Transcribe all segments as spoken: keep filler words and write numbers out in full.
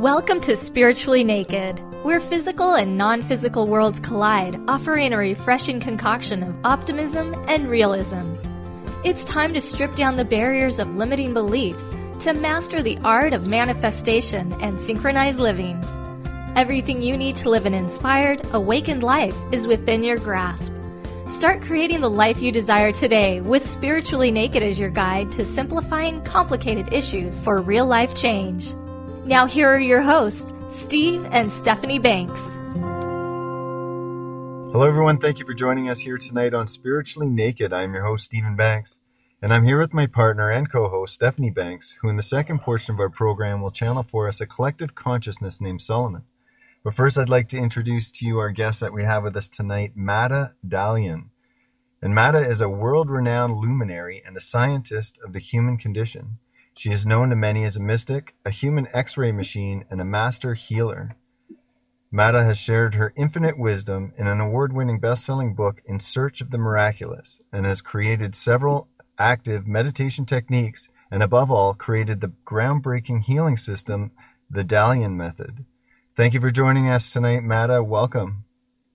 Welcome to Spiritually Naked, where physical and non-physical worlds collide, offering a refreshing concoction of optimism and realism. It's time to strip down the barriers of limiting beliefs to master the art of manifestation and synchronized living. Everything you need to live an inspired, awakened life is within your grasp. Start creating the life you desire today with Spiritually Naked as your guide to simplifying complicated issues for real-life change. Now here are your hosts, Steve and Stephanie Banks. Hello everyone, thank you for joining us here tonight on Spiritually Naked. I'm your host, Stephen Banks, and I'm here with my partner and co-host, Stephanie Banks, who in the second portion of our program will channel for us a collective consciousness named Solomon. But first I'd like to introduce to you our guest that we have with us tonight, Mada Dalian. And Mada is a world-renowned luminary and a scientist of the human condition. She is known to many as a mystic, a human X-ray machine, and a master healer. Mada has shared her infinite wisdom in an award-winning best-selling book, In Search of the Miraculous, and has created several active meditation techniques, and above all, created the groundbreaking healing system, the Dalian Method. Thank you for joining us tonight, Mada. Welcome.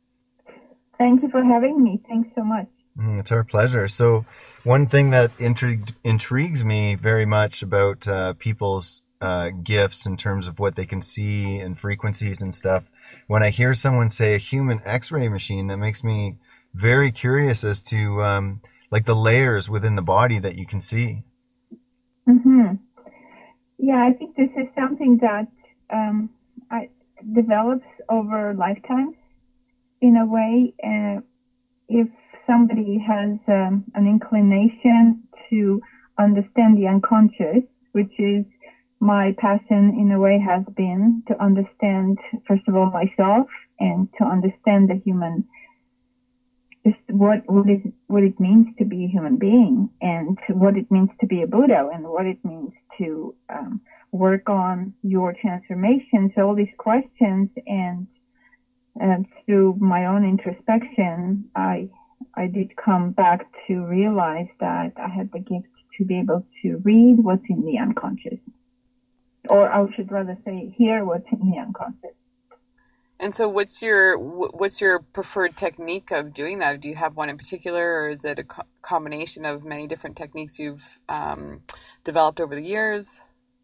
Thank you for having me. Thanks so much. Mm, it's our pleasure. So one thing that intrigued, intrigues me very much about uh, people's uh, gifts in terms of what they can see and frequencies and stuff, when I hear someone say a human X-ray machine, that makes me very curious as to um, like the layers within the body that you can see. Mm-hmm. Yeah, I think this is something that um, I, develops over lifetimes in a way. Uh, if somebody has um, an inclination to understand the unconscious, which is my passion in a way has been to understand, first of all, myself and to understand the human, just what, what, is, what it means to be a human being and what it means to be a Buddha and what it means to um, work on your transformation. So all these questions and uh, through my own introspection, I I did come back to realize that I had the gift to be able to read what's in the unconscious. Or I should rather say, hear what's in the unconscious. And so what's your what's your preferred technique of doing that? Do you have one in particular, or is it a co- combination of many different techniques you've um, developed over the years?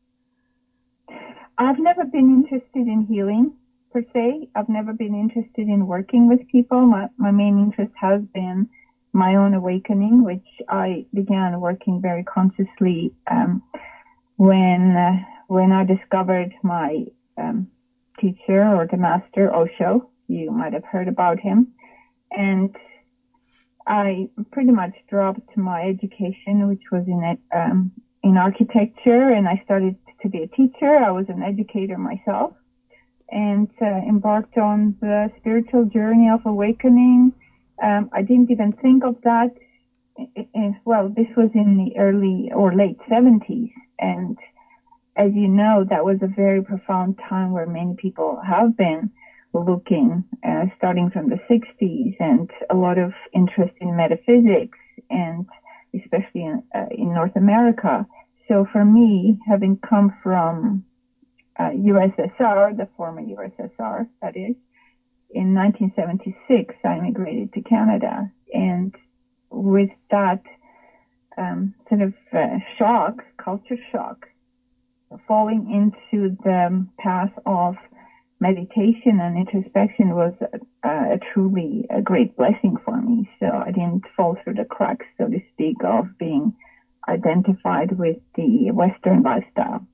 I've never been interested in healing, per se. I've never been interested in working with people. My, my main interest has been my own awakening, which I began working very consciously um, when uh, when I discovered my um, teacher or the master, Osho. You might have heard about him. And I pretty much dropped my education, which was in um, in architecture, and I started to be a teacher. I was an educator myself. And uh, embarked on the spiritual journey of awakening. Um, I didn't even think of that. It, it, well, this was in the early or late seventies. And as you know, that was a very profound time where many people have been looking, uh, starting from the sixties, and a lot of interest in metaphysics, and especially in, uh, in North America. So for me, having come from Uh, U S S R, the former U S S R, that is. In nineteen seventy-six, I immigrated to Canada. And with that um, sort of uh, shock, culture shock, falling into the path of meditation and introspection was a, a truly a great blessing for me. So I didn't fall through the cracks, so to speak, of being identified with the Western lifestyle.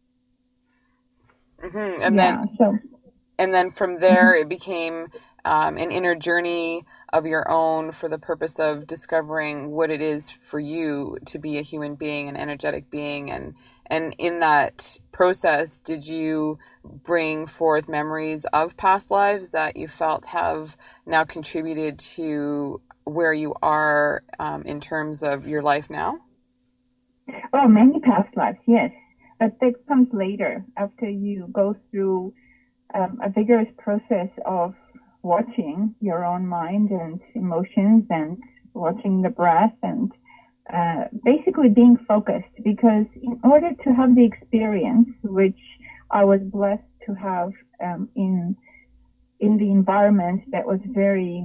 Mm-hmm. And yeah, then, so, and then from there, it became um, an inner journey of your own for the purpose of discovering what it is for you to be a human being, an energetic being. And, and in that process, did you bring forth memories of past lives that you felt have now contributed to where you are um, in terms of your life now? Oh, many past lives, yes. But that comes later, after you go through um, a vigorous process of watching your own mind and emotions and watching the breath and uh, basically being focused. Because in order to have the experience, which I was blessed to to have um, in in the environment that was very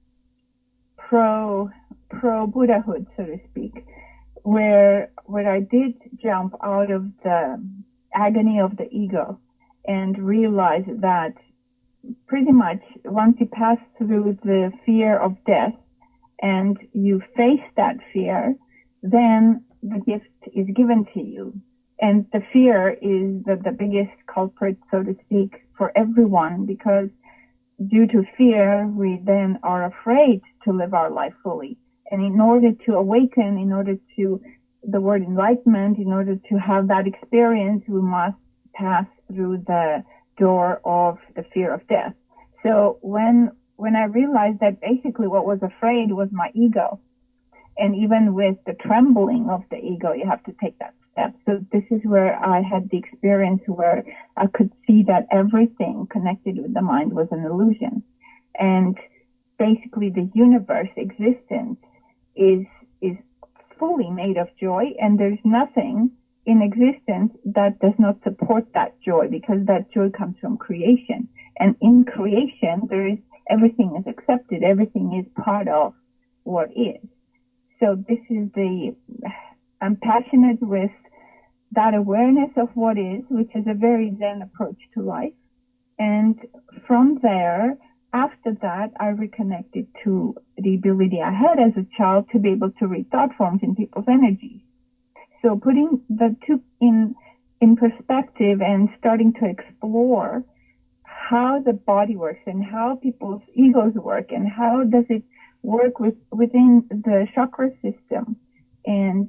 pro pro Buddhahood, so to speak, where where I did jump out of the agony of the ego and realize that pretty much once you pass through the fear of death and you face that fear, then the gift is given to you. And the fear is the, the biggest culprit, so to speak, for everyone, because due to fear, we then are afraid to live our life fully. And in order to awaken, in order to, the word enlightenment, in order to have that experience, we must pass through the door of the fear of death. So when, when I realized that basically what was afraid was my ego, and even with the trembling of the ego, you have to take that step. So this is where I had the experience where I could see that everything connected with the mind was an illusion. And basically the universe existence is, is fully made of joy, and there's nothing in existence that does not support that joy, because that joy comes from creation. And in creation, there is, everything is accepted. Everything is part of what is. So this is the, I'm passionate with that awareness of what is, which is a very Zen approach to life. And from there, after that, I reconnected to the ability I had as a child to be able to read thought forms in people's energies. So putting the two in, in perspective and starting to explore how the body works and how people's egos work and how does it work with, within the chakra system, and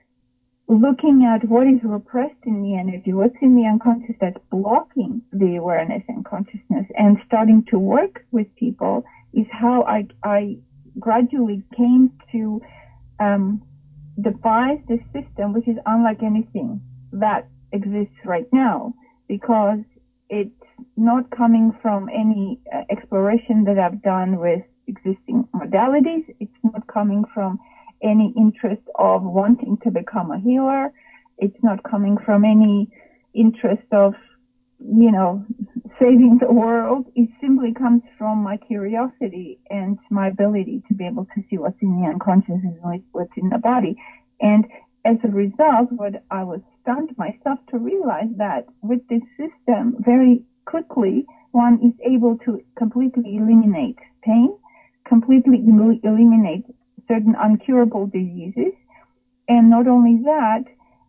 looking at what is repressed in the energy, what's in the unconscious that's blocking the awareness and consciousness, and starting to work with people is how I, I gradually came to um, devise this system, which is unlike anything that exists right now, because it's not coming from any uh, exploration that I've done with existing modalities. It's not coming from any interest of wanting to become a healer. It's not coming from any interest of, you know, saving the world. It simply comes from my curiosity and my ability to be able to see what's in the unconscious and what's in the body. And as a result, what I was stunned myself to realize that with this system, very quickly, one is able to completely eliminate pain, completely eliminate certain uncurable diseases, and not only that,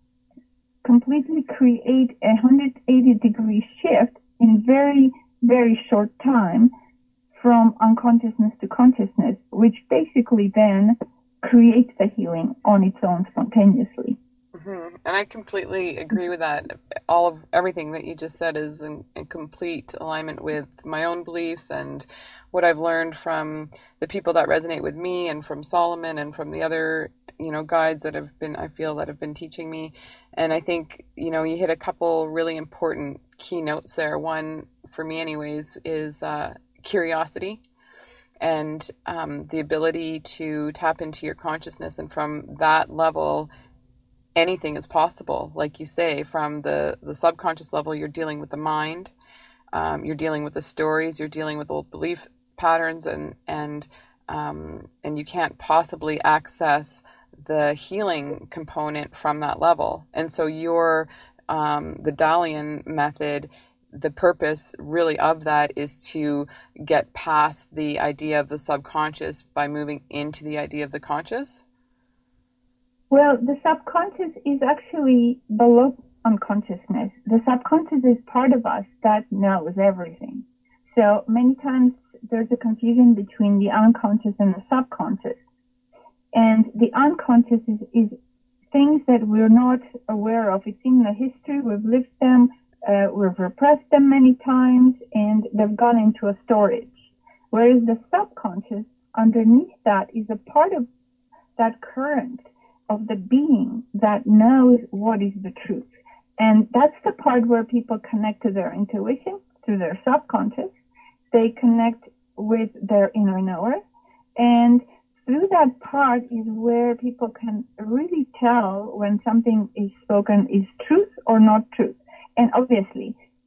completely create a one hundred eighty degree shift in very, very short time from unconsciousness to consciousness, which basically then creates the healing on its own spontaneously. Mm-hmm. And I completely agree with that. All of everything that you just said is in, in complete alignment with my own beliefs and what I've learned from the people that resonate with me, and from Solomon, and from the other, you know, guides that have been, I feel, that have been teaching me. And I think, you know, you hit a couple really important keynotes there. One, for me anyways, is uh, curiosity. And um, the ability to tap into your consciousness, and from that level, anything is possible. Like you say, from the, the subconscious level, you're dealing with the mind, um, you're dealing with the stories, you're dealing with old belief patterns, and and um, and you can't possibly access the healing component from that level. And so your um, the Dalian method, the purpose really of that is to get past the idea of the subconscious by moving into the idea of the conscious? Well, the subconscious is actually below unconsciousness. The subconscious is part of us that knows everything. So many times there's a confusion between the unconscious and the subconscious. And the unconscious is, is things that we're not aware of. It's in the history, we've lived them, Uh, we've repressed them many times, and they've gone into a storage. Whereas the subconscious, underneath that, is a part of that current of the being that knows what is the truth. And that's the part where people connect to their intuition, through their subconscious. They connect with their inner knower. And through that part is where people can really tell when something is spoken is truth or not truth. And obviously,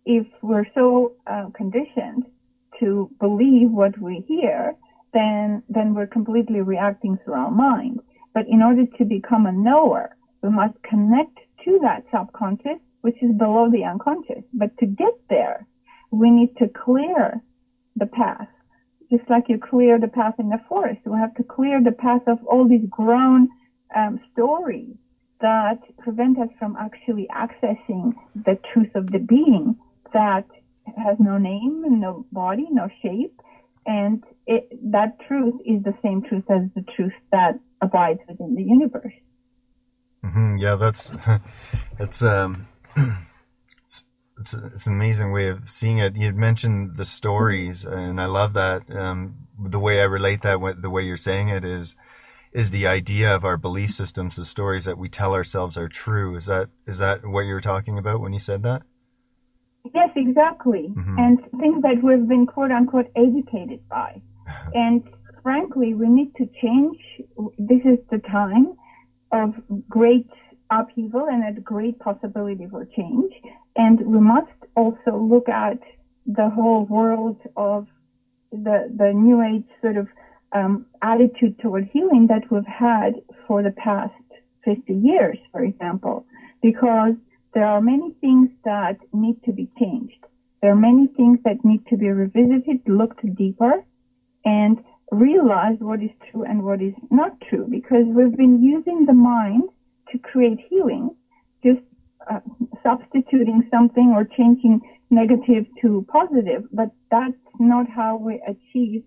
if we're so uh, conditioned to believe what we hear, then then we're completely reacting through our mind. But in order to become a knower, we must connect to that subconscious, which is below the unconscious. But to get there, we need to clear the path. Just like you clear the path in the forest, we have to clear the path of all these grown um, stories that prevent us from actually accessing the truth of the being that has no name, no body, no shape. And it, that truth is the same truth as the truth that abides within the universe. Mm-hmm. Yeah, that's it's um it's, it's it's an amazing way of seeing it. You had mentioned the stories, and I love that. Um, the way I relate that, the way you're saying it, is is the idea of our belief systems, the stories that we tell ourselves are true. Is that is that what you were talking about when you said that? Yes, exactly. Mm-hmm. And things that we've been quote unquote educated by. And frankly, we need to change. This is the time of great upheaval and a great possibility for change. And we must also look at the whole world of the, the new age sort of um, attitude toward healing that we've had for the past fifty years, for example, because there are many things that need to be changed. There are many things that need to be revisited, looked deeper, and realize what is true and what is not true, because we've been using the mind to create healing, just uh, substituting something or changing negative to positive, but that's not how we achieve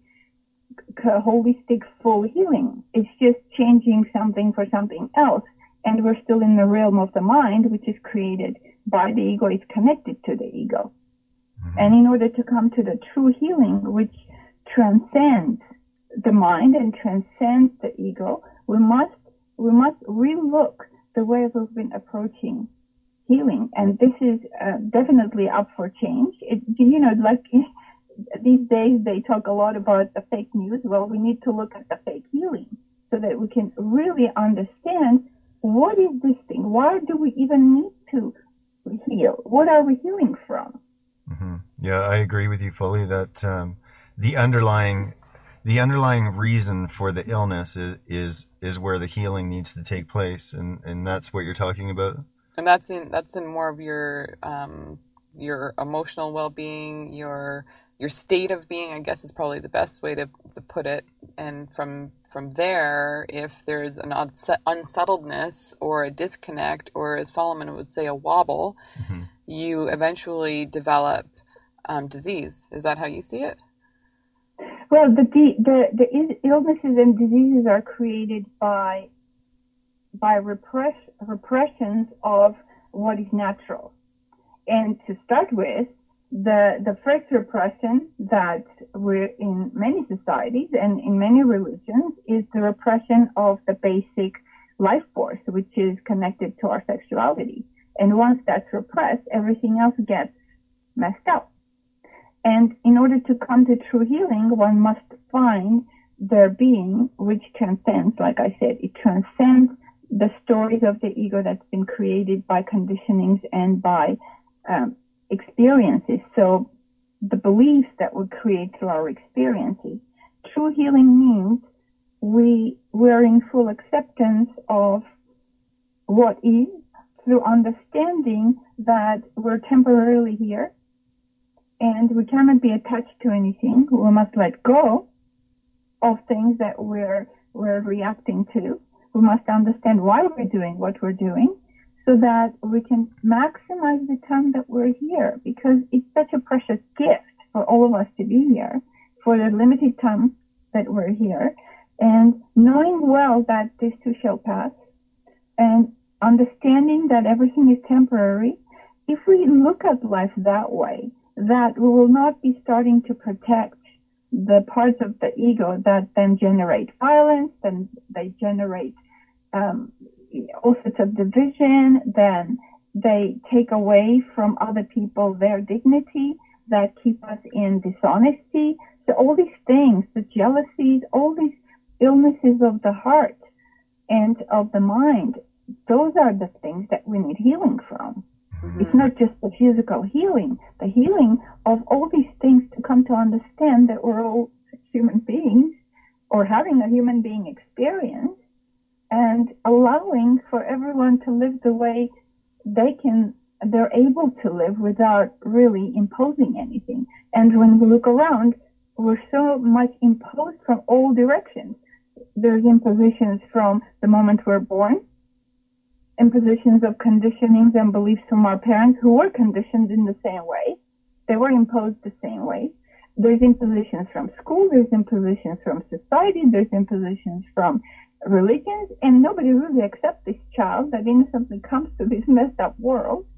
holistic full healing. It's just changing something for something else. And we're still in the realm of the mind, which is created by the ego, is connected to the ego. Mm-hmm. And in order to come to the true healing, which transcends the mind and transcends the ego, we must we must relook the way we've been approaching healing. And this is uh, definitely up for change. It, you know, like these days they talk a lot about the fake news. Well, we need to look at the fake healing so that we can really understand, what is this thing? Why do we even need to heal? What are we healing from? Mm-hmm. Yeah, I agree with you fully that um, the underlying the underlying reason for the illness is, is is where the healing needs to take place, and, and that's what you're talking about. And that's in that's in more of your um, your emotional well-being, your your state of being, I guess, is probably the best way to, to put it. And from from there, if there's an unsettledness or a disconnect, or as Solomon would say, a wobble, mm-hmm. you eventually develop um, disease. Is that how you see it? Well, the, the the illnesses and diseases are created by by repress, repressions of what is natural. And to start with, the the first repression that we're in many societies and in many religions is the repression of the basic life force, which is connected to our sexuality. And once that's repressed, everything else gets messed up. And in order to come to true healing, one must find their being, which transcends, like I said, it transcends the stories of the ego that's been created by conditionings and by um, experiences. So the beliefs that we create through our experiences. True healing means we we're in full acceptance of what is, through understanding that we're temporarily here and we cannot be attached to anything. We must let go of things that we're we're reacting to. We must understand why we're doing what we're doing, so that we can maximize the time that we're here, because it's such a precious gift for all of us to be here for the limited time that we're here, and knowing well that this too shall pass, and understanding that everything is temporary. If we look at life that way, that we will not be starting to protect the parts of the ego that then generate violence, then they generate um, all sorts of division, then they take away from other people their dignity, that keep us in dishonesty. So all these things, the jealousies, all these illnesses of the heart and of the mind, those are the things that we need healing from. Mm-hmm. It's not just the physical healing, the healing of all these things to come to understand that we're all human beings or having a human being experience, and allowing for everyone to live the way they can, they're able to live without really imposing anything. And when we look around, we're so much imposed from all directions. There's impositions from the moment we're born, impositions of conditionings and beliefs from our parents who were conditioned in the same way. They were imposed the same way. There's impositions from school, there's impositions from society, there's impositions from religions, and nobody really accepts this child that innocently comes to this messed up world.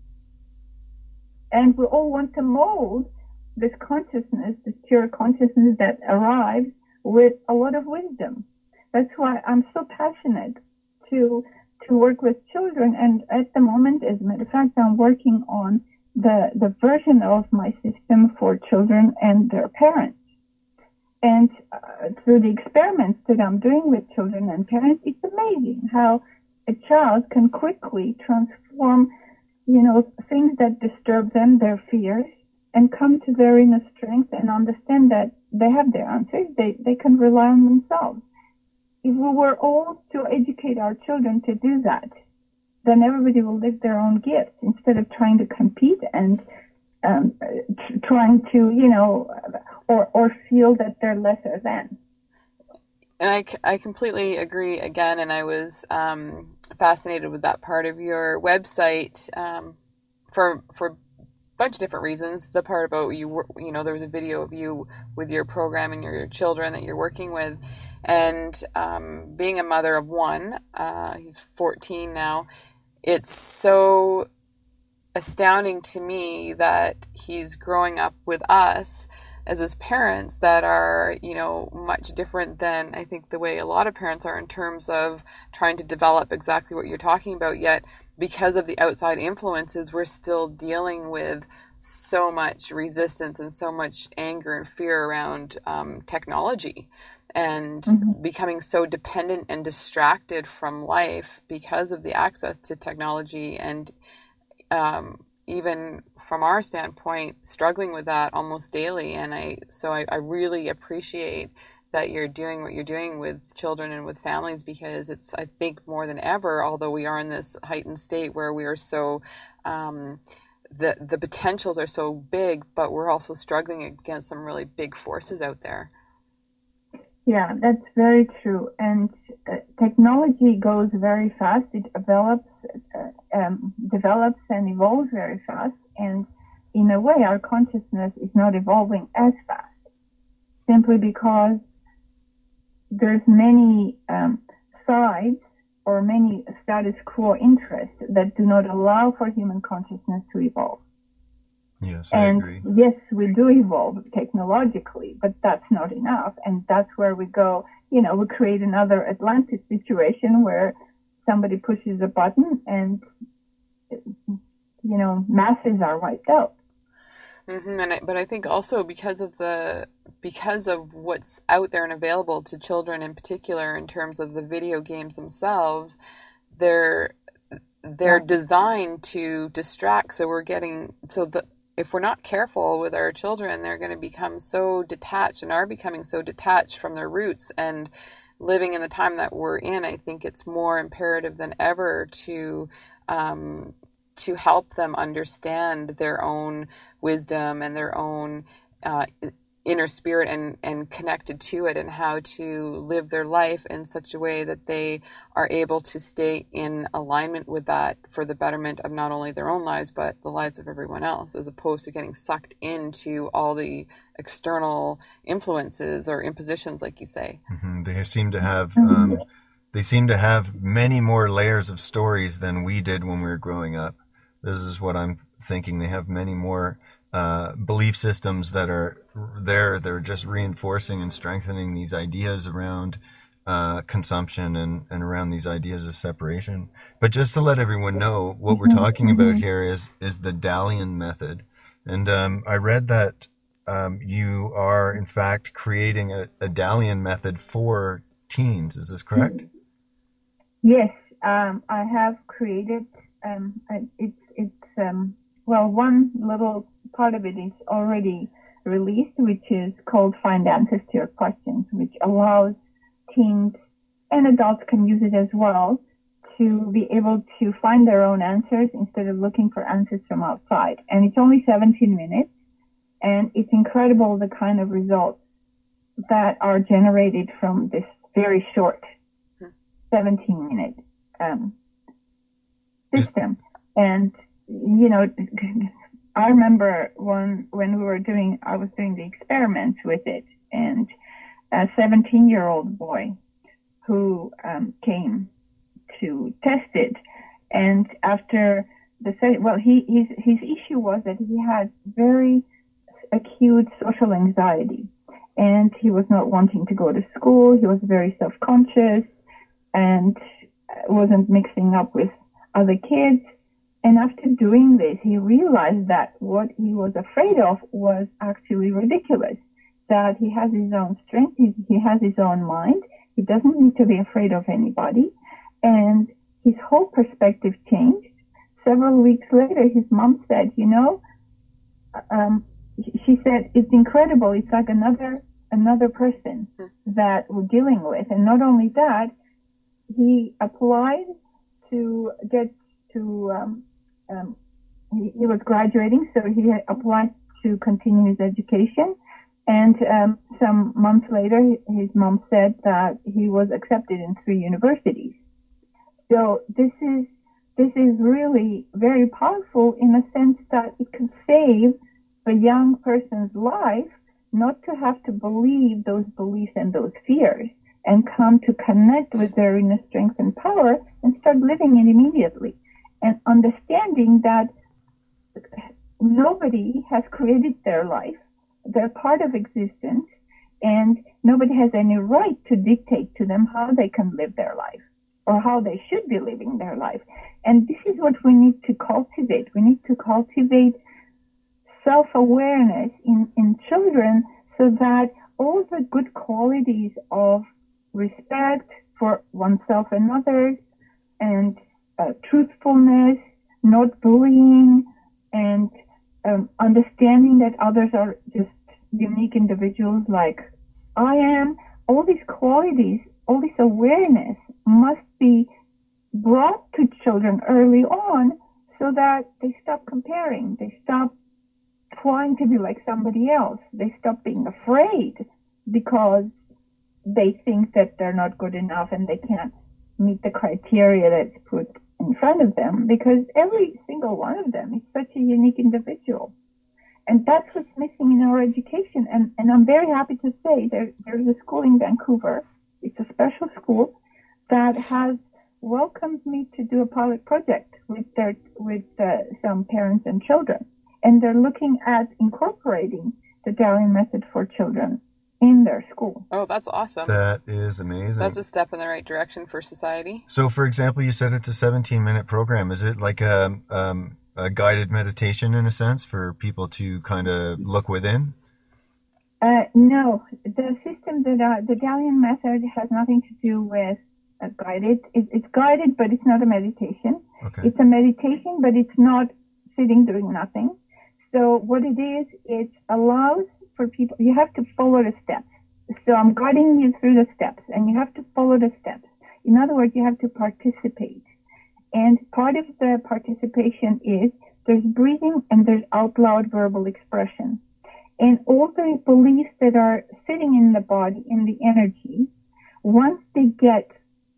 And we all want to mold this consciousness, this pure consciousness that arrives with a lot of wisdom. That's why I'm so passionate to to work with children. And at the moment, as a matter of fact, I'm working on the, the version of my system for children and their parents. And uh, through the experiments that I'm doing with children and parents, it's amazing how a child can quickly transform, you know, things that disturb them, their fears, and come to their inner strength and understand that they have their answers. They, they can rely on themselves. If we were all to educate our children to do that, then everybody will live their own gifts instead of trying to compete and um, t- trying to, you know, or, or feel that they're lesser than. And I, I completely agree again, and I was um, fascinated with that part of your website um, for for a bunch of different reasons. The part about you, you know, there was a video of you with your program and your children that you're working with, and um, being a mother of one, uh, he's fourteen now, it's so astounding to me that he's growing up with us as his parents that are, you know, much different than I think the way a lot of parents are in terms of trying to develop exactly what you're talking about. Yet because of the outside influences, we're still dealing with so much resistance and so much anger and fear around um, technology, and mm-hmm. becoming so dependent and distracted from life because of the access to technology, and um, even from our standpoint, struggling with that almost daily. And I, so I, I really appreciate that you're doing what you're doing with children and with families, because it's, I think, more than ever, although we are in this heightened state where we are so, um, the, the potentials are so big, but we're also struggling against some really big forces out there. Yeah, that's very true. And uh, technology goes very fast. It develops, uh, um, develops and evolves very fast. And in a way, our consciousness is not evolving as fast, simply because there's many um, sides or many status quo interests that do not allow for human consciousness to evolve. Yes, I and agree. Yes, we do evolve technologically, but that's not enough. And that's where we go, you know, we create another Atlantis situation where somebody pushes a button and, you know, masses are wiped out. Mm-hmm. And I, but I think also because of the because of what's out there and available to children in particular, in terms of the video games themselves, they're they're yeah. designed to distract. So we're getting so the if we're not careful with our children, they're going to become so detached and are becoming so detached from their roots. And living in the time that we're in, I think it's more imperative than ever to um, to help them understand their own wisdom and their own uh, inner spirit, and, and connected to it, and how to live their life in such a way that they are able to stay in alignment with that for the betterment of not only their own lives, but the lives of everyone else, as opposed to getting sucked into all the external influences or impositions, like you say. Mm-hmm. They seem to have, um, they seem to have many more layers of stories than we did when we were growing up. This is what I'm thinking. They have many more uh, belief systems that are there. They're just reinforcing and strengthening these ideas around uh, consumption and, and around these ideas of separation. But just to let everyone know, what we're talking about here is is the Dalian method. And um, I read that um, you are, in fact, creating a, a Dalian method for teens. Is this correct? Yes, um, I have created. Um, it's it's um, well, one little part of it is already released, which is called Find Answers to Your Questions, which allows teens and adults can use it as well to be able to find their own answers instead of looking for answers from outside. And it's only seventeen minutes, and it's incredible the kind of results that are generated from this very short seventeen minute um, system. And, you know, I remember when, when we were doing, I was doing the experiments with it, and a seventeen year old boy who um, came to test it. And after the, well, he, his, his issue was that he had very acute social anxiety, and he was not wanting to go to school. He was very self-conscious and wasn't mixing up with other kids. And after doing this, he realized that what he was afraid of was actually ridiculous, that he has his own strength, he, he has his own mind, he doesn't need to be afraid of anybody. And his whole perspective changed. Several weeks later, his mom said, you know, um, she said, it's incredible. It's like another, another person that we're dealing with. And not only that, he applied to get to, um, um, he, he was graduating, so he applied to continue his education. And um, some months later, his mom said that he was accepted in three universities. So this is this is really very powerful in the sense that it can save a young person's life not to have to believe those beliefs and those fears, and come to connect with their inner strength and power and start living it immediately. And understanding that nobody has created their life. They're part of existence, and nobody has any right to dictate to them how they can live their life or how they should be living their life. And this is what we need to cultivate. We need to cultivate self-awareness in, in children so that all the good qualities of respect for oneself and others, and uh, truthfulness, not bullying, and um, understanding that others are just unique individuals like I am, all these qualities, all this awareness must be brought to children early on so that they stop comparing, they stop trying to be like somebody else, they stop being afraid because they think that they're not good enough and they can't meet the criteria that's put in front of them, because every single one of them is such a unique individual. And that's what's missing in our education. And, and I'm very happy to say there, there's a school in Vancouver. It's a special school that has welcomed me to do a pilot project with their, with uh, some parents and children. And they're looking at incorporating the Dalian method for children in their school. Oh, that's awesome. That is amazing. That's a step in the right direction for society. So, for example, you said it's a seventeen minute program. Is it like a, um, a guided meditation in a sense for people to kind of look within? Uh, no, the system that uh, the Dalian method has nothing to do with uh, guided. It, it's guided, but it's not a meditation. Okay. It's a meditation, but it's not sitting doing nothing. So what it is, it allows for people, you have to follow the steps. So I'm guiding you through the steps, and you have to follow the steps. In other words, you have to participate. And part of the participation is there's breathing and there's out loud verbal expression. And all the beliefs that are sitting in the body, in the energy, once they get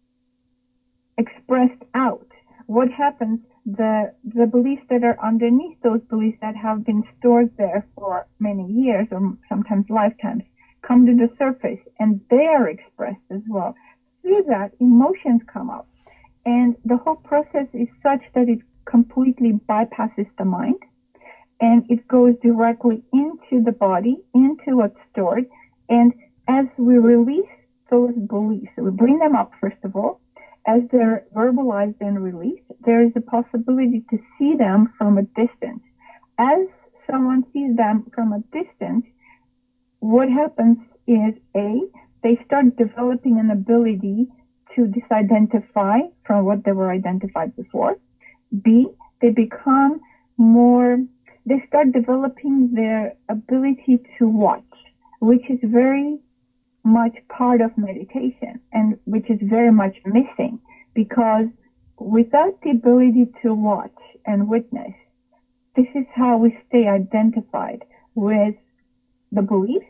expressed out, what happens, the the beliefs that are underneath those beliefs that have been stored there for many years or sometimes lifetimes come to the surface, and they are expressed as well. Through that, emotions come up. And the whole process is such that it completely bypasses the mind, and it goes directly into the body, into what's stored. And as we release those beliefs, we bring them up, first of all, as they're verbalized and released, there is a possibility to see them from a distance. As someone sees them from a distance, what happens is, A, they start developing an ability to disidentify from what they were identified before. B, they become more, they start developing their ability to watch, which is very much part of meditation and which is very much missing, because without the ability to watch and witness, this is how we stay identified with the beliefs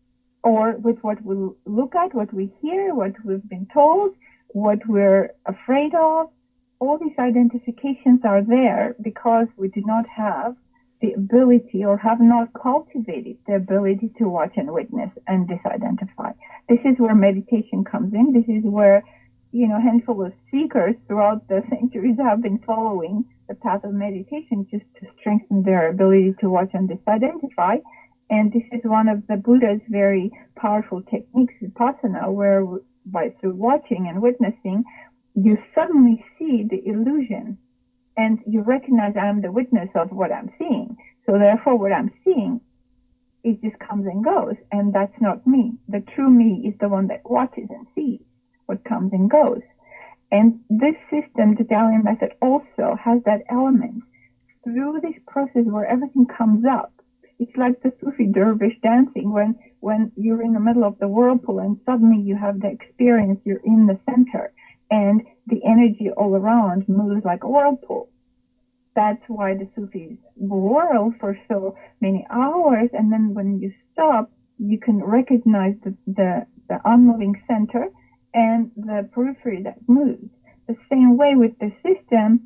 or with what we look at, what we hear, what we've been told, what we're afraid of. All these identifications are there because we do not have the ability or have not cultivated the ability to watch and witness and disidentify. This is where meditation comes in. This is where, you know, a handful of seekers throughout the centuries have been following the path of meditation just to strengthen their ability to watch and disidentify. And this is one of the Buddha's very powerful techniques, Vipassana, where by through watching and witnessing, you suddenly see the illusion and you recognize I am the witness of what I'm seeing. So therefore what I'm seeing, it just comes and goes. And that's not me. The true me is the one that watches and sees what comes and goes. And this system, the Dalian method, also has that element through this process where everything comes up. It's like the Sufi dervish dancing when, when you're in the middle of the whirlpool and suddenly you have the experience, you're in the center and the energy all around moves like a whirlpool. That's why the Sufis whirl for so many hours, and then when you stop, you can recognize the, the, the unmoving center and the periphery that moves. The same way with the system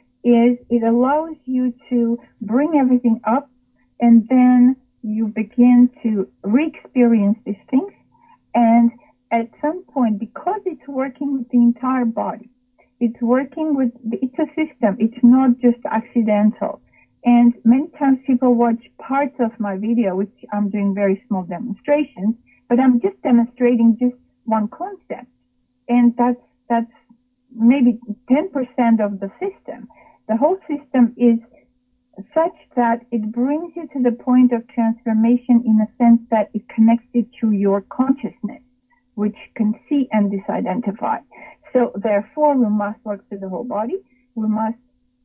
is it allows you to bring everything up, and then you begin to re-experience these things. And at some point, because it's working with the entire body, it's working with, the, it's a system. It's not just accidental. And many times people watch parts of my video, which I'm doing very small demonstrations, but I'm just demonstrating just one concept. And that's, that's maybe ten percent of the system. The whole system is such that it brings you to the point of transformation in a sense that it connects you to your consciousness, which can see and disidentify. So therefore, we must work through the whole body. We must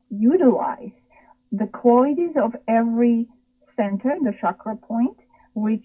utilize the qualities of every center, the chakra point, which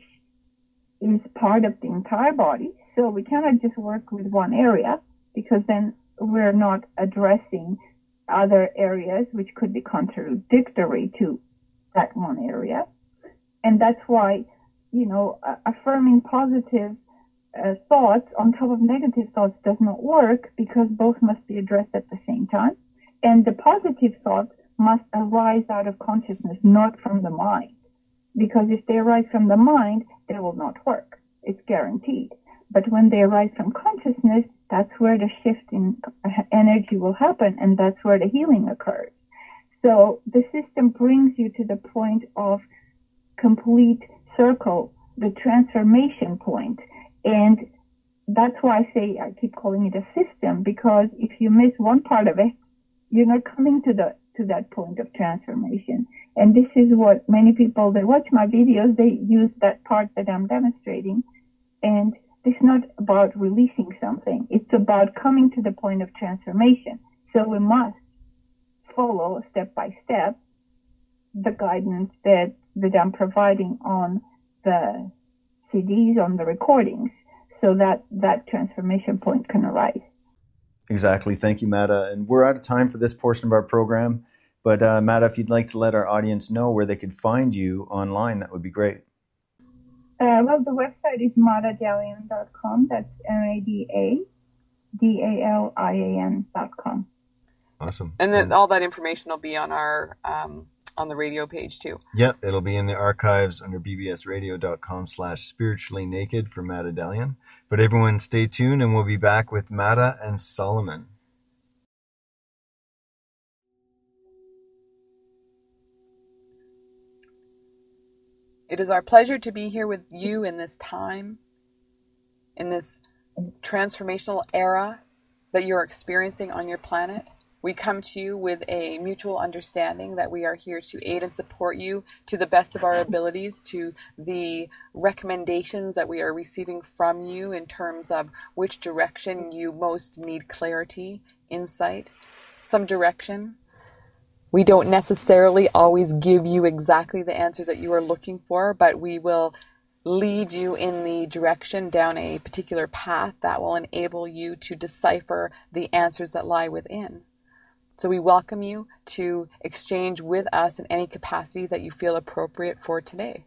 is part of the entire body. So we cannot just work with one area, because then we're not addressing other areas which could be contradictory to that one area. And that's why, you know, uh, affirming positive uh, thoughts on top of negative thoughts does not work, because both must be addressed at the same time. And the positive thoughts must arise out of consciousness, not from the mind. Because if they arise from the mind, they will not work. It's guaranteed. But when they arise from consciousness, that's where the shift in energy will happen, and that's where the healing occurs. So the system brings you to the point of complete circle, the transformation point. And that's why I say, I keep calling it a system, because if you miss one part of it, you're not coming to the to that point of transformation. And this is what many people, they watch my videos, they use that part that I'm demonstrating, and it's not about releasing something. It's about coming to the point of transformation. So we must follow step by step the guidance that, that I'm providing on the C Ds, on the recordings, so that that transformation point can arise. Exactly. Thank you, Mada. And we're out of time for this portion of our program. But uh, Mada, if you'd like to let our audience know where they could find you online, that would be great. Uh, well, the website is mada dalian dot com. That's M A D A D A L I A N dot com. Awesome. And then all that information will be on our um, on the radio page too. Yeah, it'll be in the archives under b b s radio dot com slash spiritually naked for Mada Dalian. But everyone stay tuned, and we'll be back with Mada and Solomon. It is our pleasure to be here with you in this time, in this transformational era that you're experiencing on your planet. We come to you with a mutual understanding that we are here to aid and support you to the best of our abilities, to the recommendations that we are receiving from you in terms of which direction you most need clarity, insight, some direction. We don't necessarily always give you exactly the answers that you are looking for, but we will lead you in the direction down a particular path that will enable you to decipher the answers that lie within. So we welcome you to exchange with us in any capacity that you feel appropriate for today.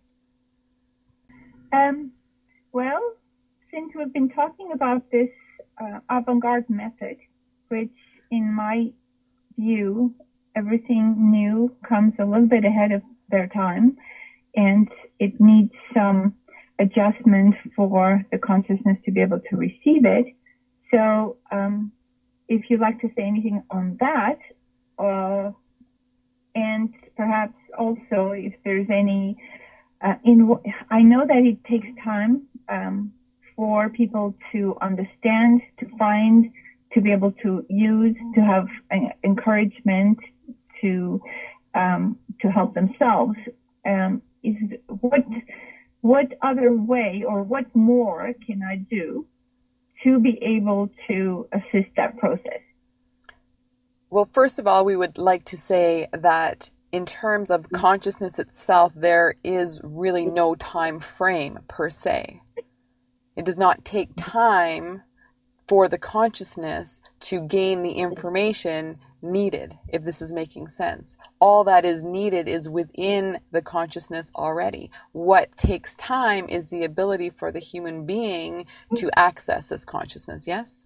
Um, well, since we've been talking about this uh, avant-garde method, which in my view, everything new comes a little bit ahead of their time, and it needs some adjustment for the consciousness to be able to receive it. So um, if you'd like to say anything on that, uh, and perhaps also if there's any, uh, in I know that it takes time um, for people to understand, to find, to be able to use, to have uh, encouragement, to um, to help themselves. Um, is what what other way or what more can I do to be able to assist that process? Well, first of all, we would like to say that in terms of consciousness itself, there is really no time frame per se. It does not take time for the consciousness to gain the information needed, if this is making sense. All that is needed is within the consciousness already. What takes time is the ability for the human being to access this consciousness, yes?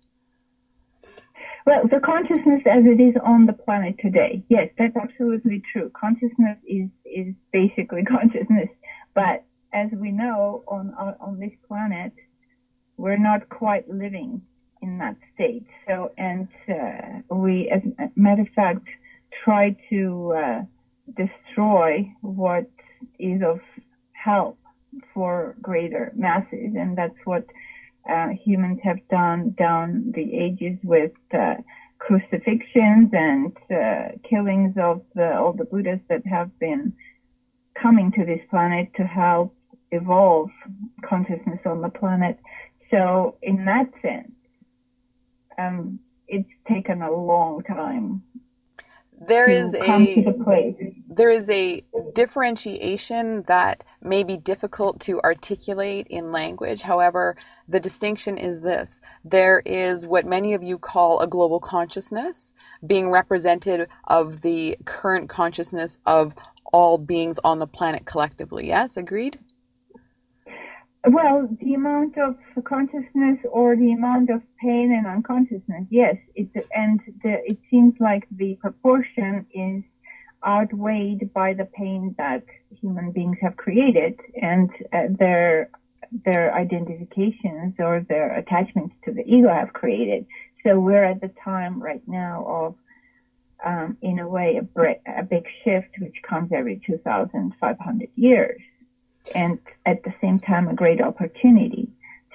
Well, the consciousness as it is on the planet today, yes, that's absolutely true. Consciousness is, is basically consciousness. But as we know, on, on, on this planet, we're not quite living in that state. So, and uh, we, as a matter of fact, try to uh, destroy what is of help for greater masses, and that's what uh, humans have done down the ages with uh, crucifixions and uh, killings of the, all the Buddhas that have been coming to this planet to help evolve consciousness on the planet. So, in that sense, Um, it's taken a long time. There to is come a to the place. there is a differentiation that may be difficult to articulate in language. However, the distinction is this: there is what many of you call a global consciousness, being represented of the current consciousness of all beings on the planet collectively. Yes, agreed? Well, the amount of consciousness or the amount of pain and unconsciousness, yes, it's, and the, it seems like the proportion is outweighed by the pain that human beings have created, and uh, their their identifications or their attachments to the ego have created. So we're at the time right now of, um, in a way, a, bre- a big shift which comes every two thousand five hundred years. And at the same time, a great opportunity.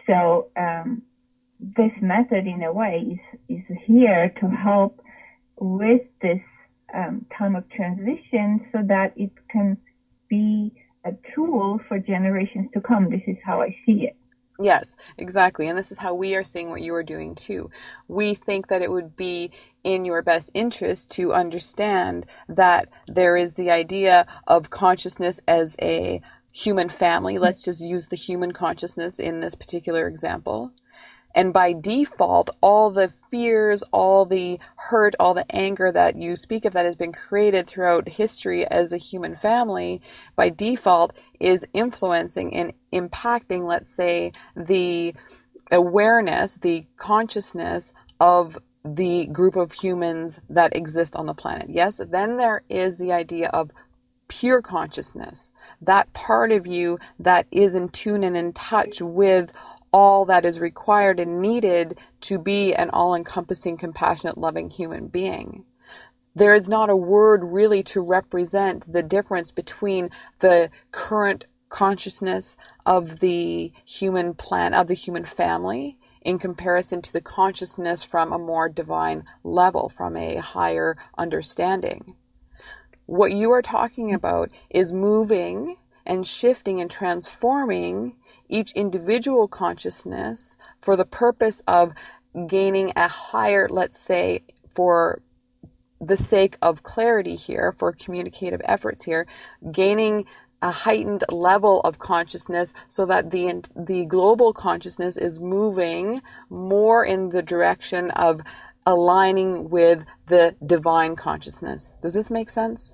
So um, this method, in a way, is, is here to help with this um, time of transition so that it can be a tool for generations to come. This is how I see it. Yes, exactly. And this is how we are seeing what you are doing too. We think that it would be in your best interest to understand that there is the idea of consciousness as a human family. Let's just use the human consciousness in this particular example. And by default, all the fears, all the hurt, all the anger that you speak of that has been created throughout history as a human family, by default is influencing and impacting, let's say, the awareness, the consciousness of the group of humans that exist on the planet. Yes, then there is the idea of pure consciousness, that part of you that is in tune and in touch with all that is required and needed to be an all-encompassing, compassionate, loving human being. There is not a word really to represent the difference between the current consciousness of the human plan, of the human family, in comparison to the consciousness from a more divine level, from a higher understanding. What you are talking about is moving and shifting and transforming each individual consciousness for the purpose of gaining a higher, let's say, for the sake of clarity here, for communicative efforts here, gaining a heightened level of consciousness so that the the global consciousness is moving more in the direction of aligning with the divine consciousness. Does this make sense?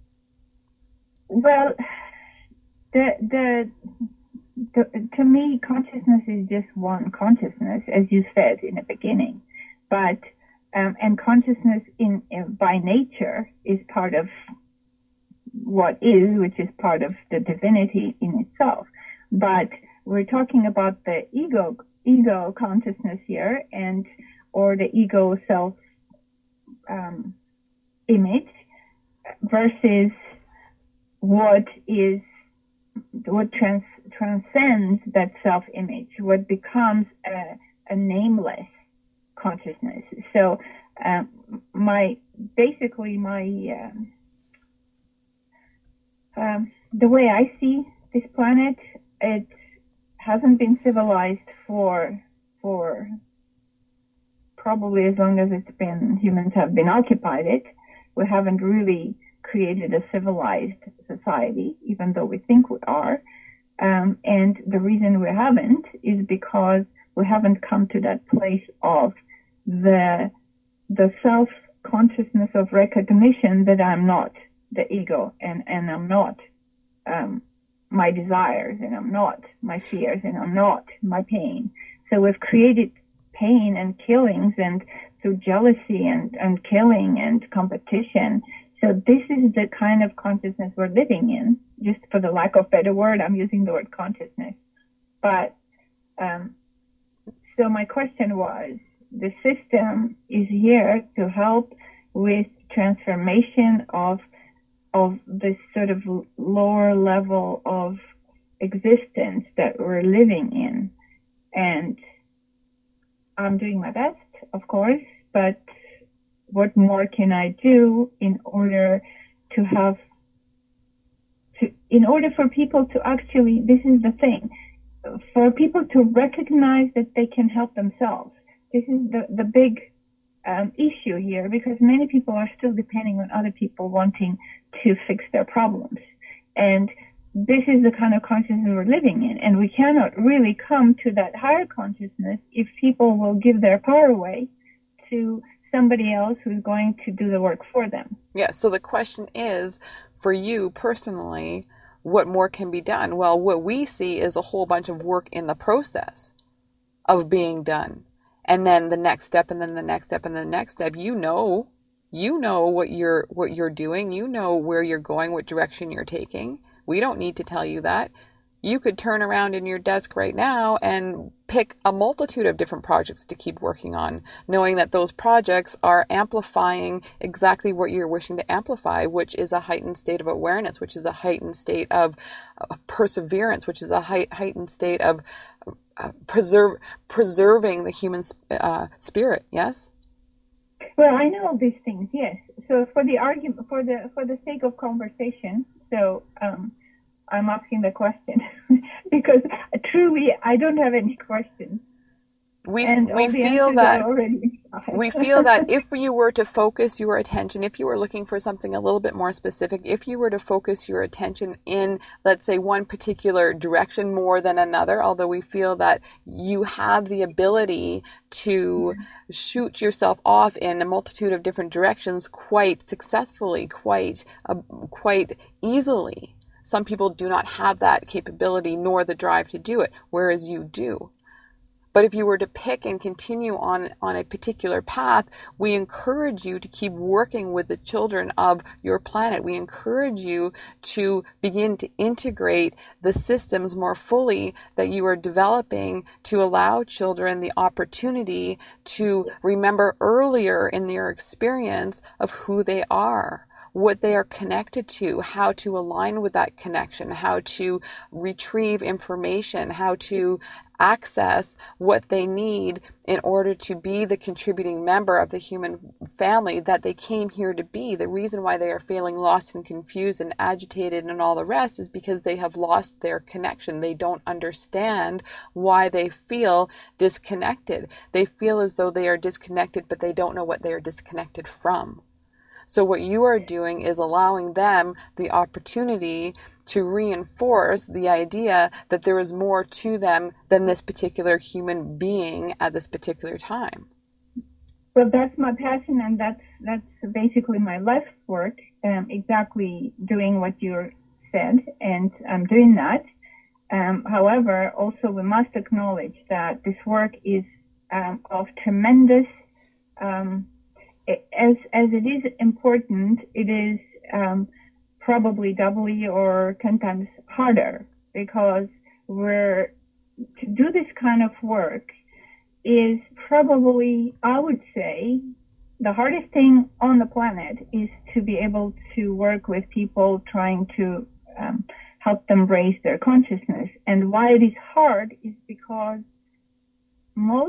Well, the the, the to me, consciousness is just one consciousness, as you said in the beginning, but um, and consciousness in, in by nature is part of what is, which is part of the divinity in itself. But we're talking about the ego, ego consciousness here, and or the ego self um, image versus what is what trans, transcends that self image, what becomes a, a nameless consciousness. So, um, my basically my um, Um, the way I see this planet, it hasn't been civilized for for probably as long as it's been humans have been occupied it. We haven't really created a civilized society, even though we think we are. Um, and the reason we haven't is because we haven't come to that place of the the self consciousness of recognition that I'm not the ego, and, and I'm not um, my desires, and I'm not my fears, and I'm not my pain. So we've created pain and killings, and through jealousy and, and killing and competition. So this is the kind of consciousness we're living in. Just for the lack of better word, I'm using the word consciousness. But um, so my question was, the system is here to help with transformation of of this sort of lower level of existence that we're living in. And I'm doing my best, of course, but what more can I do in order to have to, in order for people to actually, this is the thing, for people to recognize that they can help themselves. This is the, the big Um, issue here, because many people are still depending on other people wanting to fix their problems. And this is the kind of consciousness we're living in. And we cannot really come to that higher consciousness if people will give their power away to somebody else who's going to do the work for them. Yeah, so the question is, for you personally, what more can be done? Well, what we see is a whole bunch of work in the process of being done. And then the next step, and then the next step, and the next step. You know, you know what you're what you're doing. You know where you're going, what direction you're taking. We don't need to tell you that. You could turn around in your desk right now and pick a multitude of different projects to keep working on, knowing that those projects are amplifying exactly what you're wishing to amplify, which is a heightened state of awareness, which is a heightened state of uh, perseverance, which is a height, heightened state of Uh, preserve preserving the human uh, spirit. Yes. Well, I know these things. Yes. So for the argument, for the for the sake of conversation, so um, I'm asking the question because truly I don't have any questions. We we feel that we feel that if you were to focus your attention, if you were looking for something a little bit more specific, if you were to focus your attention in, let's say, one particular direction more than another, although we feel that you have the ability to shoot yourself off in a multitude of different directions quite successfully, quite uh, quite easily. Some people do not have that capability nor the drive to do it, whereas you do. But if you were to pick and continue on, on a particular path, we encourage you to keep working with the children of your planet. We encourage you to begin to integrate the systems more fully that you are developing to allow children the opportunity to remember earlier in their experience of who they are, what they are connected to, how to align with that connection, how to retrieve information, how to access what they need in order to be the contributing member of the human family that they came here to be. The reason why they are feeling lost and confused and agitated and all the rest is because they have lost their connection. They don't understand why they feel disconnected. They feel as though they are disconnected, but they don't know what they are disconnected from. So what you are doing is allowing them the opportunity to reinforce the idea that there is more to them than this particular human being at this particular time. Well, that's my passion, and that's that's basically my life's work, um, exactly doing what you said, and I'm doing that. Um, however, also we must acknowledge that this work is um, of tremendous, um, as as it is important, it is um, probably doubly or ten times harder, because we're to do this kind of work is probably, I would say, the hardest thing on the planet is to be able to work with people trying to um, help them raise their consciousness. And why it is hard is because most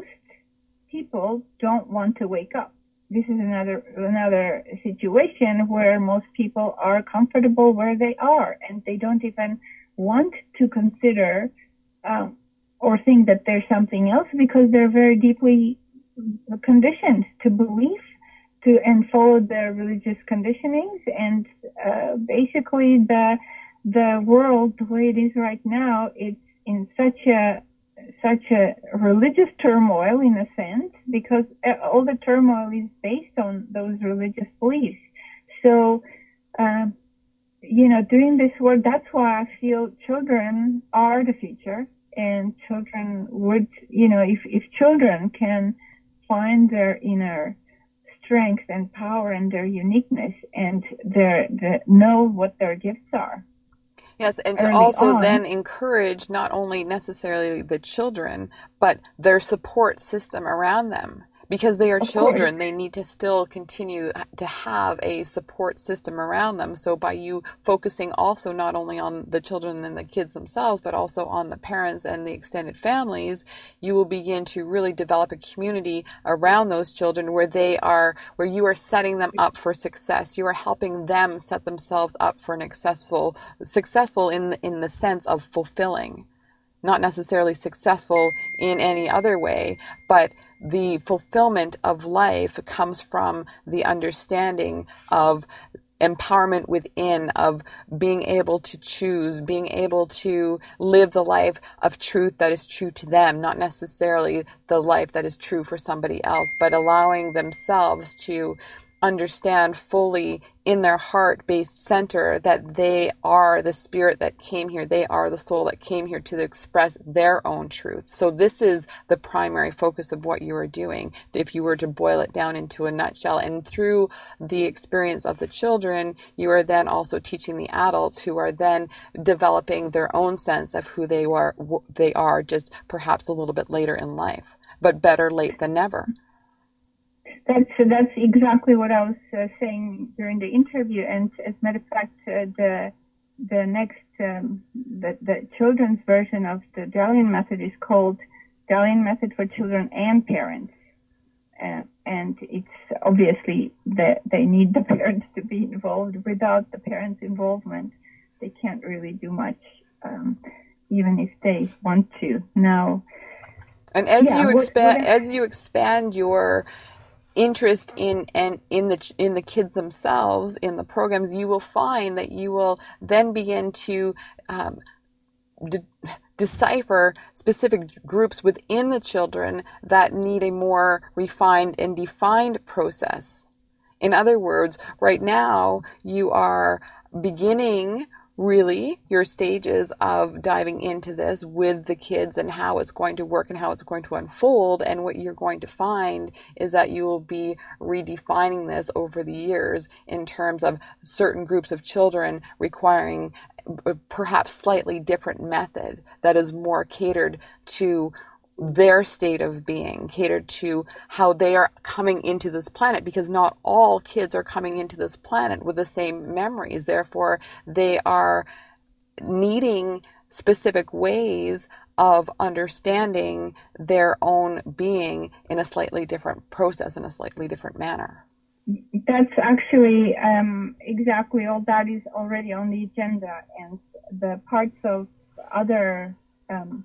people don't want to wake up. This is another another situation where most people are comfortable where they are, and they don't even want to consider um, or think that there's something else, because they're very deeply conditioned to believe to and follow their religious conditionings. And uh, basically the the world the way it is right now, it's in such a such a religious turmoil in a sense, because all the turmoil is based on those religious beliefs. So, um, you know, doing this work, that's why I feel children are the future, and children would, you know, if, if children can find their inner strength and power and their uniqueness and their, their know what their gifts are. Yes, and to also on. then encourage not only necessarily the children, but their support system around them. Because they are of children, course. They need to still continue to have a support system around them. So by you focusing also not only on the children and the kids themselves, but also on the parents and the extended families, you will begin to really develop a community around those children where they are, where you are setting them up for success. You are helping them set themselves up for an successful, successful in in the sense of fulfilling. Not necessarily successful in any other way, but the fulfillment of life comes from the understanding of empowerment within, of being able to choose, being able to live the life of truth that is true to them, not necessarily the life that is true for somebody else, but allowing themselves to understand fully in their heart-based center that they are the spirit that came here. They are the soul that came here to express their own truth. So this is the primary focus of what you are doing, if you were to boil it down into a nutshell. And through the experience of the children, you are then also teaching the adults, who are then developing their own sense of who they are, they are just perhaps a little bit later in life, but better late than never. That's that's exactly what I was uh, saying during the interview. And as a matter of fact, uh, the the next um, the the children's version of the Dalian method is called Dalian Method for Children and Parents, uh, and it's obviously that they need the parents to be involved. Without the parents' involvement, they can't really do much, um, even if they want to. Now, and as yeah, you what, expand, what I, as you expand your interest in and in the in the kids themselves, in the programs, you will find that you will then begin to um, de- decipher specific groups within the children that need a more refined and defined process. In other words, right now you are beginning really your stages of diving into this with the kids and how it's going to work and how it's going to unfold. And what you're going to find is that you will be redefining this over the years in terms of certain groups of children requiring perhaps slightly different method that is more catered to their state of being, catered to how they are coming into this planet, because not all kids are coming into this planet with the same memories. Therefore, they are needing specific ways of understanding their own being in a slightly different process, in a slightly different manner. That's actually um, exactly all that is already on the agenda, and the parts of other um,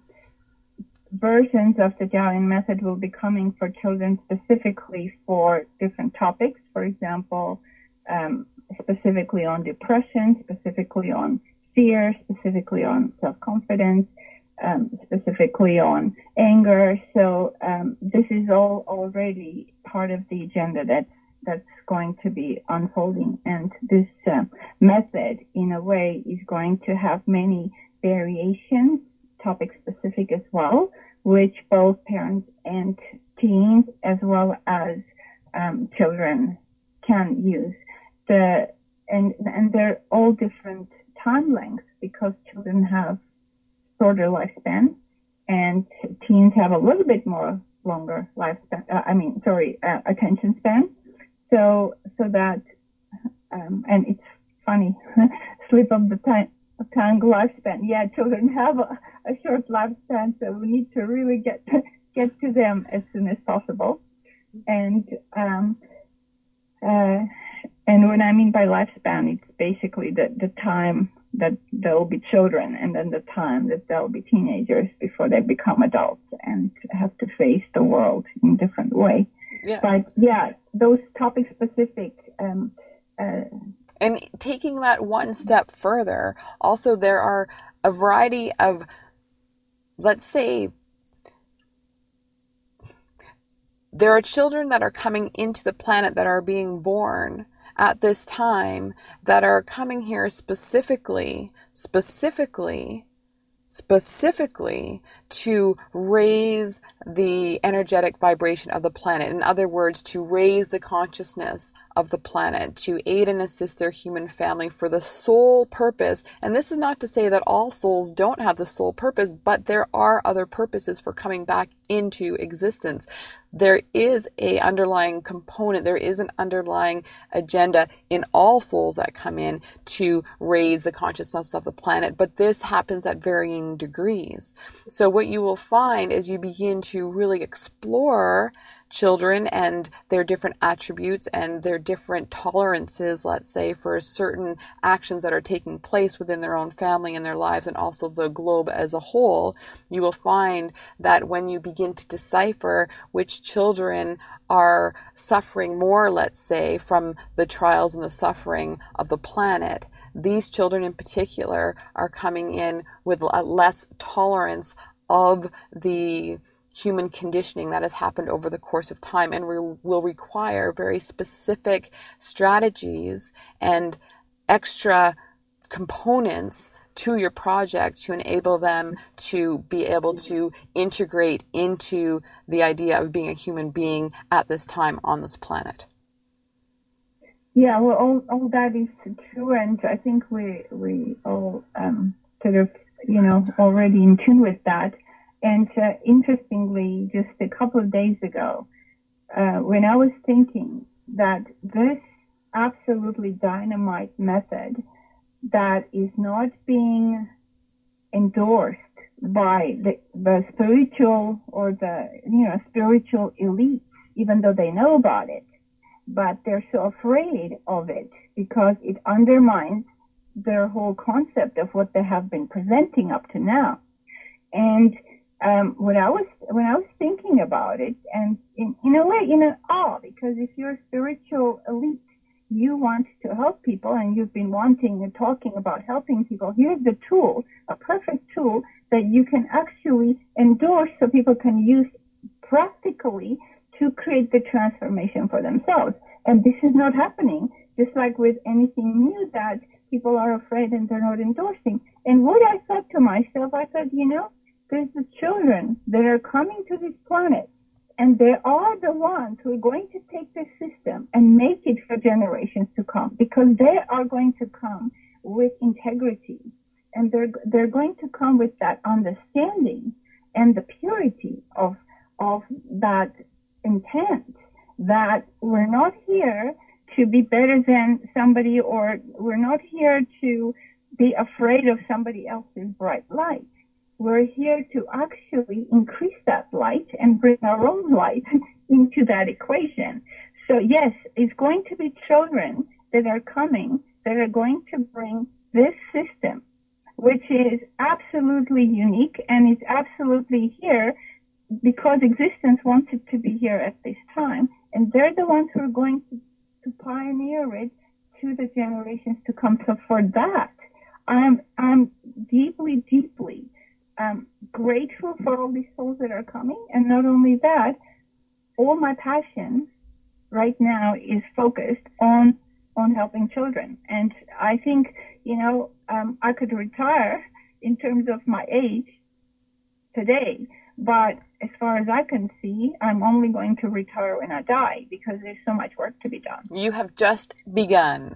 versions of the Dalian method will be coming for children specifically for different topics. For example, um, specifically on depression, specifically on fear, specifically on self-confidence, um, specifically on anger. So um, this is all already part of the agenda that's that's going to be unfolding. And this uh, method, in a way, is going to have many variations, topic-specific as well, which both parents and teens, as well as um, children, can use. The and and they're all different time lengths, because children have shorter lifespan and teens have a little bit more longer lifespan. Uh, I mean, sorry, uh, attention span. So, so that, um, and it's funny, slip of the tongue, tongue lifespan. Yeah, children have a, a short lifespan, so we need to really get to, get to them as soon as possible. And, um, uh, and what I mean by lifespan, it's basically the, the time that they'll be children and then the time that they'll be teenagers before they become adults and have to face the world in a different way. Yes. But yeah, those topic specific. Um, uh, and taking that one step further, also there are a variety of, let's say, there are children that are coming into the planet that are being born at this time that are coming here specifically, specifically, specifically to raise the energetic vibration of the planet. In other words, to raise the consciousness of the planet, to aid and assist their human family for the sole purpose. And this is not to say that all souls don't have the sole purpose, but there are other purposes for coming back into existence. There is a underlying component, there is an underlying agenda in all souls that come in to raise the consciousness of the planet, but this happens at varying degrees. So what you will find as you begin to really explore children and their different attributes and their different tolerances, let's say, for certain actions that are taking place within their own family and their lives and also the globe as a whole, you will find that when you begin to decipher which children are suffering more, let's say, from the trials and the suffering of the planet, these children in particular are coming in with a less tolerance of the human conditioning that has happened over the course of time and re- will require very specific strategies and extra components to your project to enable them to be able to integrate into the idea of being a human being at this time on this planet. Yeah, well, all, all that is true, and I think we we all um, sort of, you know, already in tune with that. And uh, interestingly, just a couple of days ago, uh, when I was thinking that this absolutely dynamite method that is not being endorsed by the, the spiritual or the, you know, spiritual elites, even though they know about it, but they're so afraid of it because it undermines their whole concept of what they have been presenting up to now. And Um, when I was when I was thinking about it, and in, in a way, in an awe, because if you're a spiritual elite, you want to help people, and you've been wanting and talking about helping people. Here's the tool, a perfect tool that you can actually endorse, so people can use practically to create the transformation for themselves. And this is not happening. Just like with anything new that people are afraid and they're not endorsing. And what I thought to myself, I thought, you know, there's the children that are coming to this planet, and they are the ones who are going to take this system and make it for generations to come, because they are going to come with integrity, and they're they're going to come with that understanding and the purity of of that intent, that we're not here to be better than somebody, or we're not here to be afraid of somebody else's bright light. We're here to actually increase that light and bring our own light into that equation. So yes, it's going to be children that are coming that are going to bring this system, which is absolutely unique, and it's absolutely here because existence wants it to be here at this time. And they're the ones who are going to, to pioneer it to the generations to come. So for that, I'm I'm deeply, deeply um, grateful for all these souls that are coming. And not only that, all my passion right now is focused on on helping children. And I think, you know, um, I could retire in terms of my age today, but as far as I can see, I'm only going to retire when I die because there's so much work to be done. You have just begun.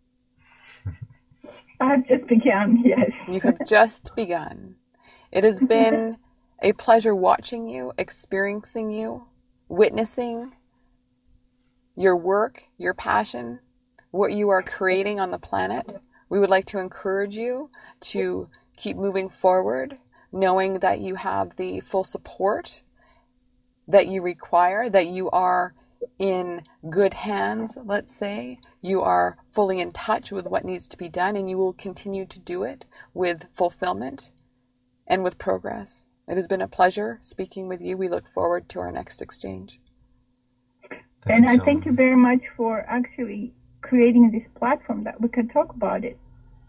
I've just begun, yes. You have just begun. It has been a pleasure watching you, experiencing you, witnessing your work, your passion, what you are creating on the planet. We would like to encourage you to keep moving forward, knowing that you have the full support that you require, that you are in good hands, let's say. You are fully in touch with what needs to be done, and you will continue to do it with fulfillment and with progress. It has been a pleasure speaking with you. We look forward to our next exchange. Thanks, and I so thank you very much for actually creating this platform that we can talk about it.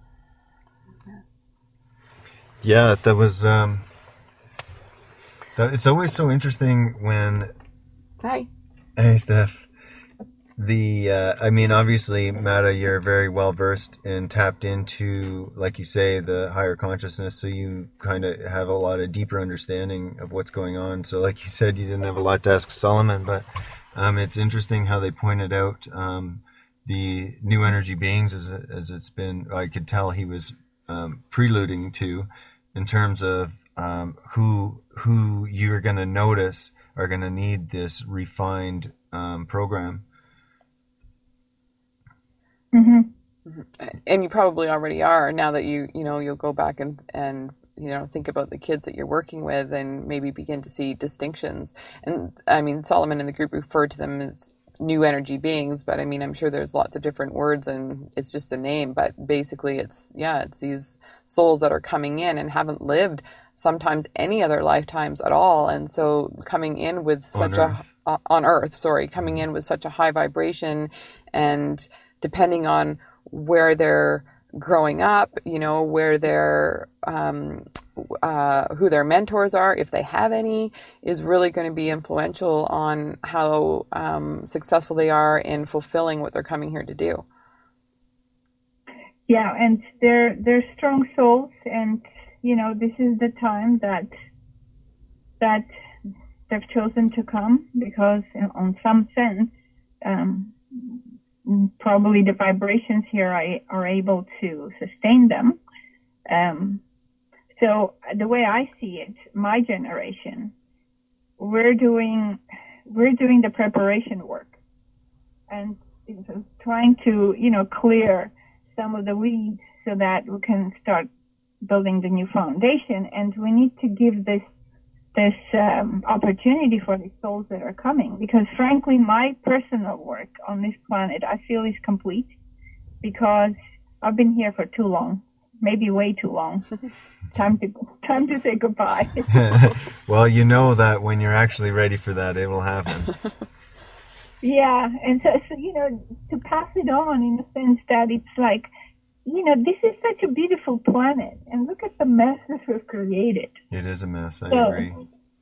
Yeah, that was, um, that, it's always so interesting when... Hi. Hey, Steph. The, uh, I mean, obviously, Mata, you're very well versed and tapped into, like you say, the higher consciousness, so you kind of have a lot of deeper understanding of what's going on. So like you said, you didn't have a lot to ask Solomon, but um, it's interesting how they pointed out um, the new energy beings, as, as it's been, I could tell he was um, preluding to, in terms of um, who who you're going to notice are going to need this refined um, program. Mm-hmm. And you probably already are, now that you you know you'll go back and and you know think about the kids that you're working with and maybe begin to see distinctions. And I mean, Solomon and the group referred to them as new energy beings, but I mean, I'm sure there's lots of different words and it's just a name, but basically it's, yeah, it's these souls that are coming in and haven't lived sometimes any other lifetimes at all. And so coming in with such on a, Earth. uh, on Earth, sorry, coming in with such a high vibration, and depending on where they're growing up, you know, where they're, um, uh, who their mentors are, if they have any, is really going to be influential on how um, successful they are in fulfilling what they're coming here to do. Yeah, and they're they're strong souls, and you know, this is the time that that they've chosen to come because, in some sense, um, probably the vibrations here are, are able to sustain them. Um, so the way I see it, my generation, we're doing we're doing the preparation work and trying to, you know, clear some of the weeds so that we can start building the new foundation. And we need to give this this um, opportunity for the souls that are coming, because frankly, my personal work on this planet, I feel, is complete because I've been here for too long, maybe way too long. time to time to say goodbye. Well, you know that when you're actually ready for that, it will happen. Yeah, and so, so you know, to pass it on in the sense that it's like, you know, this is such a beautiful planet, and look at the mess that we've created. It is a mess, I so, agree.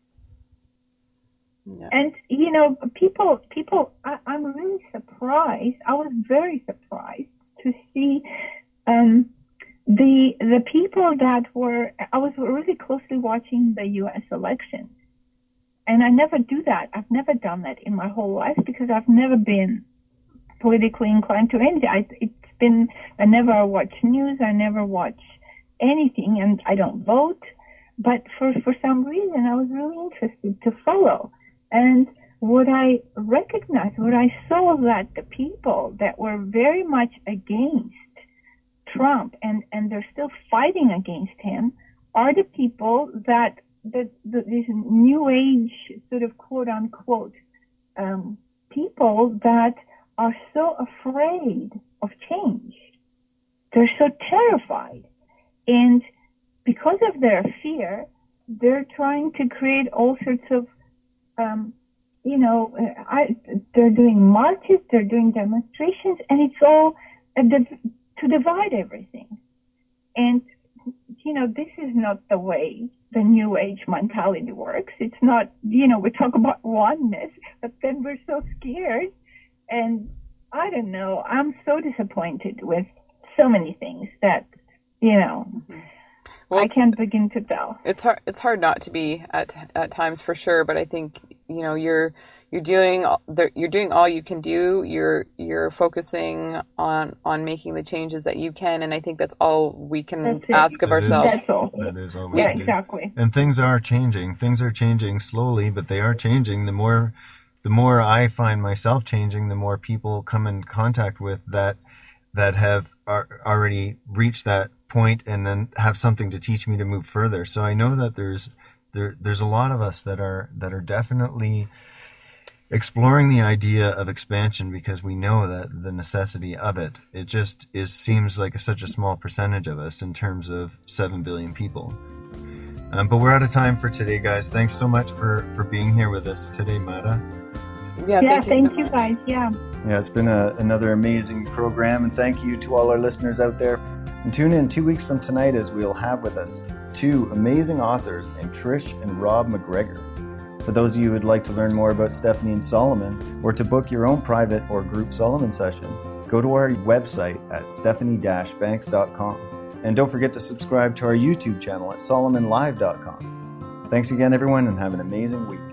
Yeah. And, you know, people, people, I, I'm really surprised. I was very surprised to see um, the the people that were, I was really closely watching the U S elections. And I never do that. I've never done that in my whole life because I've never been politically inclined to anything. I, it's been, I never watch news. I never watch anything, and I don't vote. But for, for some reason, I was really interested to follow. And what I recognized, what I saw, that the people that were very much against Trump and, and they're still fighting against him are the people that, that, that this new age sort of quote unquote, um, people that are so afraid of change. They're so terrified. And because of their fear, they're trying to create all sorts of, um, you know, I, they're doing marches, they're doing demonstrations, and it's all a div- to divide everything. And, you know, this is not the way the New Age mentality works. It's not, you know, we talk about oneness, but then we're so scared. And I don't know, I'm so disappointed with so many things that, you know, mm-hmm. well, I can't begin to tell. It's hard. It's hard not to be at at times, for sure. But I think, you know, you're you're doing you're doing all you can do. You're you're focusing on on making the changes that you can, and I think that's all we can ask of that ourselves. Is, that's all. That is all we yeah, can exactly. do. And things are changing. Things are changing slowly, but they are changing. The more the more I find myself changing, the more people come in contact with that that have are, already reached that point and then have something to teach me to move further. So I know that there's there there's a lot of us that are that are definitely exploring the idea of expansion, because we know that the necessity of it. It just is seems like a, such a small percentage of us in terms of seven billion people. Um, but we're out of time for today, guys. Thanks so much for for being here with us today, Mara. Yeah, yeah, thank you, thank so you much. guys. Yeah. Yeah, it's been a, another amazing program, and thank you to all our listeners out there. And tune in two weeks from tonight as we'll have with us two amazing authors named Trish and Rob McGregor. For those of you who would like to learn more about Stephanie and Solomon, or to book your own private or group Solomon session, go to our website at stephanie dash banks dot com. And don't forget to subscribe to our YouTube channel at solomon live dot com. Thanks again, everyone, and have an amazing week.